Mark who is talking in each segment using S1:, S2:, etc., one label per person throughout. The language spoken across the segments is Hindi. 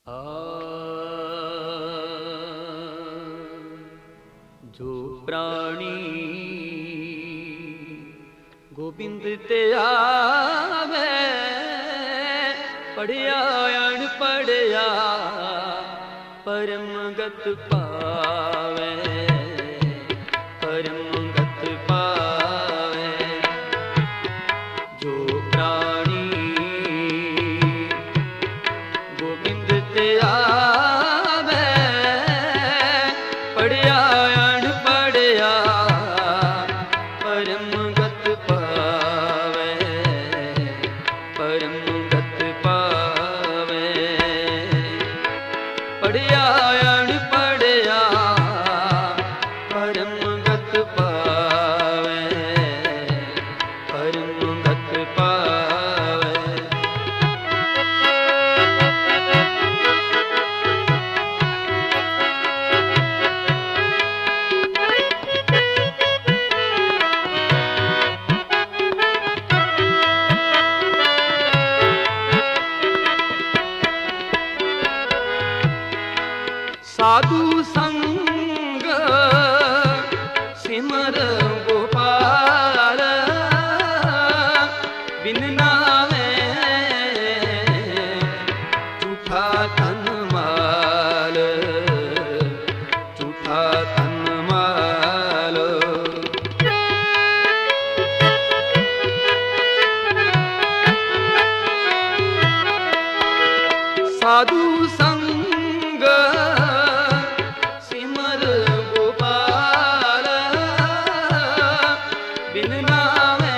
S1: जो प्राणी गोविंद ते आवे, पढ़िया अनपढ़िया परम गत पावे, परम गत पावे। जो प्राणी गोविंद ते आवे, पढ़िया अनपढ़िया परम गत पावे, परम गत पावे। पढ़िया अनपढ़िया परम गत पावे, परम गत पावे। साधु संग सिमर गोपाल, बिन नामे झूठा तन माल, झूठा तन माल। साधु संग सिमर गोपाल, बिन नामे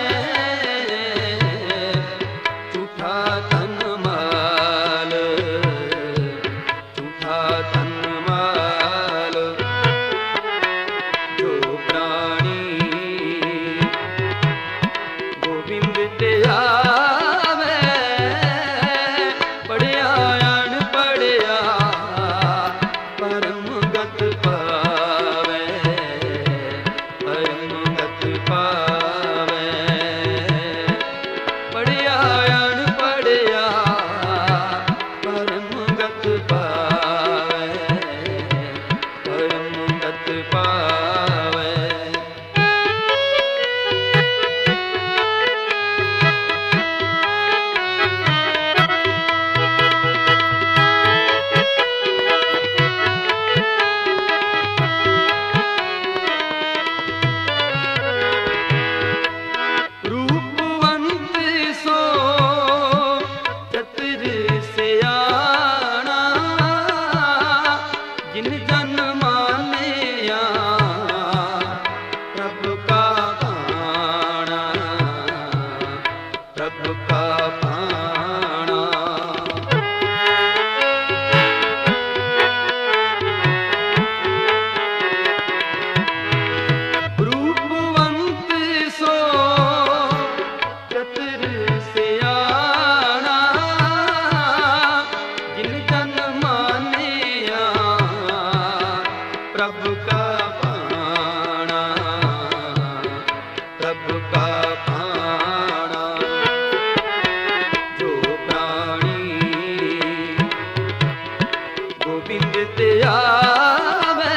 S1: झूठा तन माल, झूठा तन माल। जो प्राणी गोविंद ते आवे, पढ़िया अनपढ़िया परम गत पावे, परम गत पावे। पढ़िया अनपढ़िया परम गत पावे, परम गत पावे। रूपवंत सो चतुर सियाना, जिन जन मानिया प्रभु का पाना, प्रभु का पाना। रूपवंत सो चतुर सियाना, जिन जन मानिया प्रभु का पाना, प्रभु का पाना। जो प्राणी गोविंद ते आवे,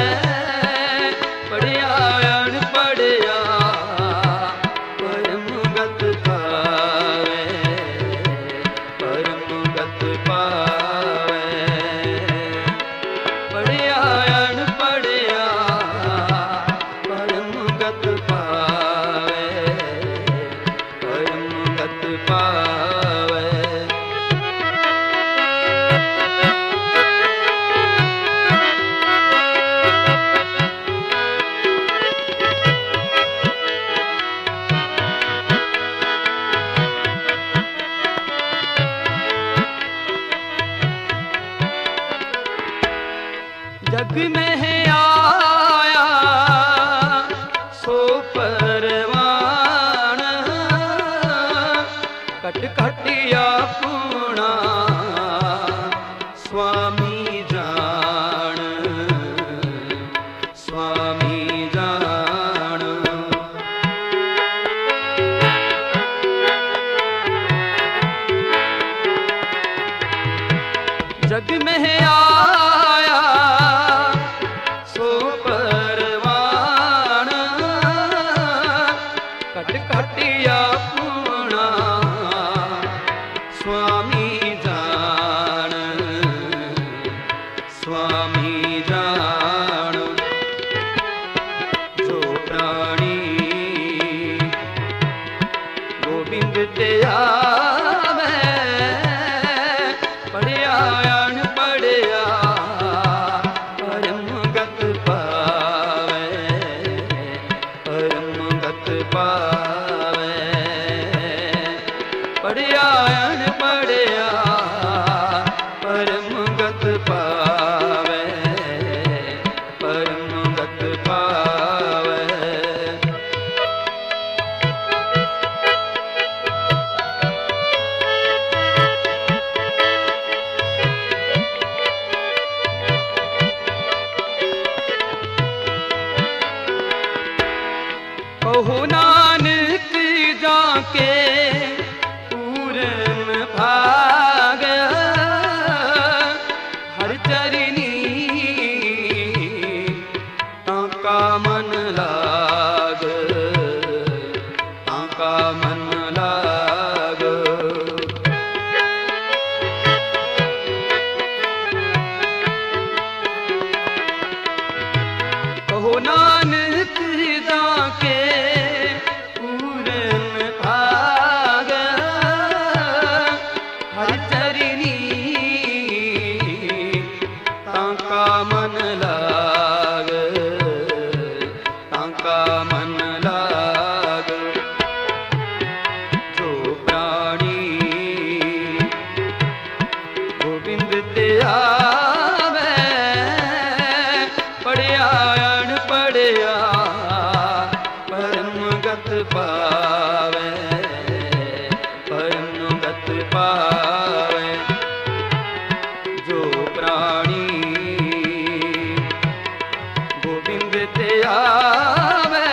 S1: पढ़िया अनपढ़िया परम गत पावे, परम गत पावे। पढ़िया अनपढ़िया परम गत पावे, परम गत पावे। जग में है आया सो परवान, कट कटिया पूना स्वामी जान, स्वामी जान। जग में आया सो परवान, कट कटिया पूना स्वामी जान, स्वामी जान। जो प्राणी गोविंद ते आवे, पढ़िया अनपढ़िया परम गत पावे, परम गत पावे। पढ़िया अनपढ़िया परम गत पावे, परम गत पावे। कहो नानक जाके पूरन भाग, हर चरनी ताका मन लाग, ताका मन लाग। कहो नानक जाके पूरन भाग, हर चरनी ताका मन लाग, ताका मन लाग। जो प्राणी गोविंद ते आवे, पढ़िया अनपढ़िया परम गत पावे, परम गत पावे। जो प्राणी गोविंद ते आवे,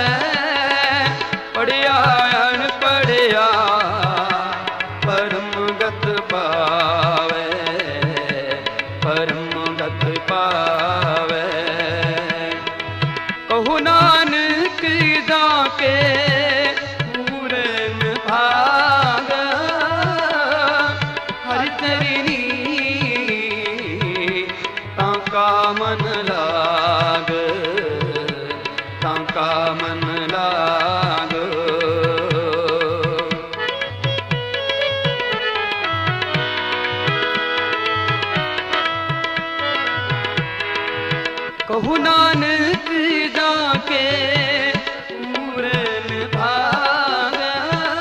S1: पढ़िया अनपढ़िया परम गत पावे, परम गत पावे। कहु नानक जाके पूरन भाग, हर चरनी ताका मन लाग, ताका मन लाग। कहु नानक जाके पूरन भाग,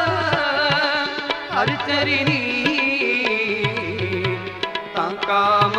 S1: हर चरनी ताका